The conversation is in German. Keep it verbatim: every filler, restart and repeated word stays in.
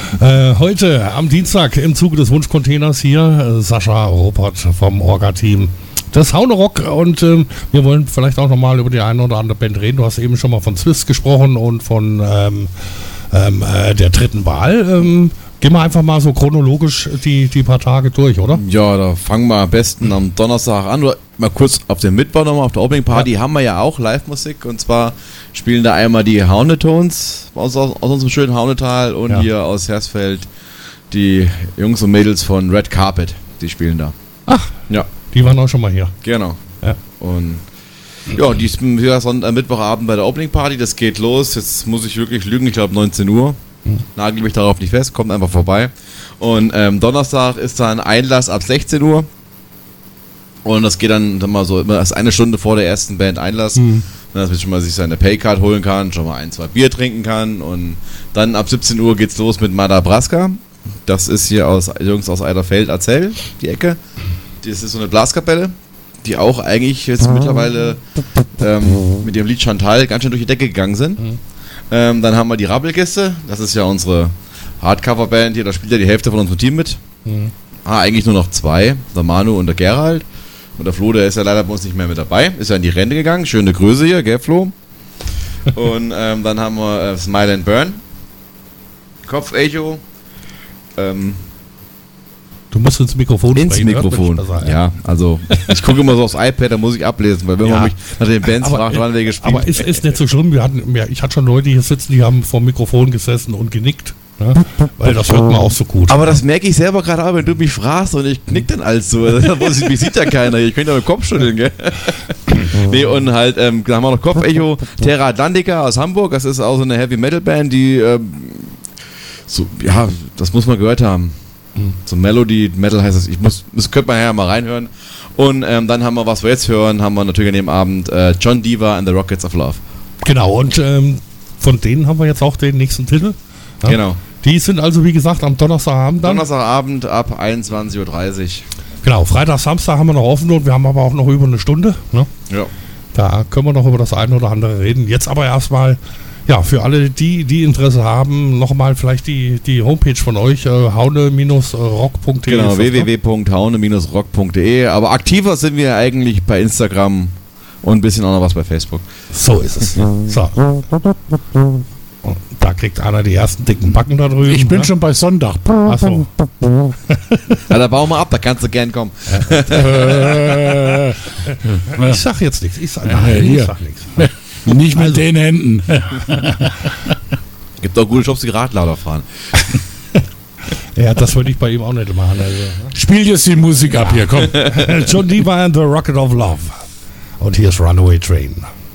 Äh, heute am Dienstag im Zuge des Wunschcontainers hier äh, Sascha Ruppert vom Orga-Team des Haunerock und ähm, wir wollen vielleicht auch nochmal über die eine oder andere Band reden. Du hast eben schon mal von Swiss gesprochen und von ähm, ähm, äh, der dritten Wahl. Ähm, gehen wir einfach mal so chronologisch die, die paar Tage durch, oder? Ja, da fangen wir am besten am Donnerstag an. Oder mal kurz auf den Mittwoch nochmal, auf der Opening Party ja. haben wir ja auch Live-Musik und zwar spielen da einmal die Houndetones aus, aus, aus unserem schönen Haunetal und ja. hier aus Hersfeld die Jungs und Mädels von Red Carpet, die spielen da. Ach, ja. Die waren auch schon mal hier. Genau. Ja. Und ja, die ist wieder am Mittwochabend bei der Opening Party, das geht los. Jetzt muss ich wirklich lügen, ich glaube neunzehn Uhr. Hm. Nagel mich darauf nicht fest, kommt einfach vorbei. Und ähm, Donnerstag ist dann Einlass ab sechzehn Uhr. Und das geht dann, dann mal so immer erst eine Stunde vor der ersten Band Einlass. Hm. Dass man schon mal sich seine Paycard holen kann, schon mal ein, zwei Bier trinken kann. Und dann ab siebzehn Uhr geht's los mit Madabraska. Das ist hier aus Jungs aus Eiderfeld, Erzell, die Ecke. Das ist so eine Blaskapelle, die auch eigentlich jetzt mittlerweile ähm, mit dem Lied Chantal ganz schön durch die Decke gegangen sind. Mhm. Ähm, dann haben wir die Rabbelgäste, das ist ja unsere Hardcover-Band hier, da spielt ja die Hälfte von unserem Team mit. Mhm. Ah, eigentlich nur noch zwei, der Manu und der Gerald. Und der Flo, der ist ja leider bei uns nicht mehr mit dabei, ist ja in die Rente gegangen, schöne Größe hier, gell Flo? Und ähm, dann haben wir äh, Smile and Burn, Kopfecho, ähm, Du musst ins Mikrofon ins sprechen. Mikrofon, besser, ja. ja. Also ich gucke immer so aufs iPad, da muss ich ablesen, weil wenn ja. man mich nach den Bands aber, fragt, wann wir gespielt. Aber ist, ist nicht so schlimm. Wir hatten, ich hatte schon Leute hier sitzen, die haben vor dem Mikrofon gesessen und genickt. Ne? Weil das hört man auch so gut. Aber das merke ich selber gerade auch, wenn du mich fragst und ich knick dann alles so. Mich sieht ja keiner. Ich könnte ja mit dem Kopf schütteln, gell? Nee, und halt, ähm, dann haben wir noch Kopfecho, Terra Atlantica aus Hamburg. Das ist auch so eine Heavy-Metal-Band, die, ähm, so, ja, das muss man gehört haben. So Melody, Metal heißt das, ich muss, das könnte man ja mal reinhören. Und ähm, dann haben wir, was wir jetzt hören, haben wir natürlich an dem Abend äh, John Diva and the Rockets of Love. Genau, und ähm, von denen haben wir jetzt auch den nächsten Titel. Ja? Genau. Die sind also, wie gesagt, am Donnerstagabend dann. Donnerstagabend ab einundzwanzig Uhr dreißig. Genau, Freitag, Samstag haben wir noch offen und wir haben aber auch noch über eine Stunde. Ne? Ja. Da können wir noch über das eine oder andere reden. Jetzt aber erstmal... Ja, für alle, die, die Interesse haben, nochmal vielleicht die, die Homepage von euch, äh, haune rock punkt de. Genau, w w w punkt haune rock punkt de. Aber aktiver sind wir eigentlich bei Instagram und ein bisschen auch noch was bei Facebook. So ist es. So. Und da kriegt einer die ersten dicken Backen da drüben. Ich bin ne? schon bei Sonntag. Achso. Ja, da bauen wir ab, da kannst du gern kommen. Ich sag jetzt nichts. Ich sag, nein, ich sag nichts. Nicht mit also. den Händen. Gibt doch gute Jobs, die Radlader fahren. Ja, das würde ich bei ihm auch nicht machen. Also, ne? Spiel jetzt die Musik ab hier, komm. John Diva and the Rocket of Love. Und hier ist Runaway Train.